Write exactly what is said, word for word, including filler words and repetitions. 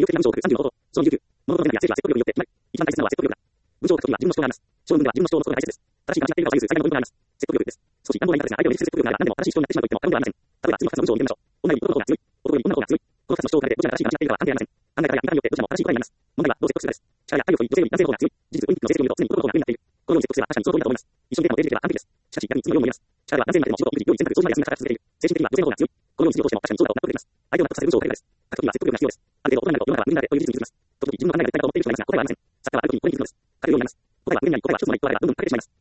的な文章を書くさんじゅうの方法。そのにじゅうきゅう。物事の原理や政治は説得力によって決まり、一番大切なのは説得力だ。文章を書くときは自分の主張があります。将軍では自分の主張のことが大切です。正しい話が相手を左右する最大のポイントがあります。説得力です。少し乱暴な言い方ですが、相手を理解する説得力なら何でも正しい主張になってしまうと言っても過言ではありません。例えば次のふたつの文章を見てみましょう。女に男の方が強い。男より女の方が強い。このふたつの主張を比べてどちらが正しい話が言っているかは関係ありません。考え方や見方によってどちらも正しい答えになります。問題はどう説得するかです。力や体力より女性より男性の方が強い。事実、オリンピックの成績を見ると常に男の方が有利になっている。このように説得すれば確かにその通りだと思います。一緒にデータを提示できれば完璧です。しかし、逆に次のようにも言えます。力は男性までも仕事、育児、料理、選択、長時間休みが続けている。精神的には女性の方が強い。このように次を通しても確かにそうだと納得できます。相手を納得させる文章を書くです。書くときは説得力が必要です。ある程度大人になると世の中は無理なでという事実に気づきます。時々自分の考えが絶対だと思っている人がいますが、答えはありません。作家はある時にこれに気づきます。書くようになります。答えは無理なり答えは一つの一個あればどんどん書けてしまいます。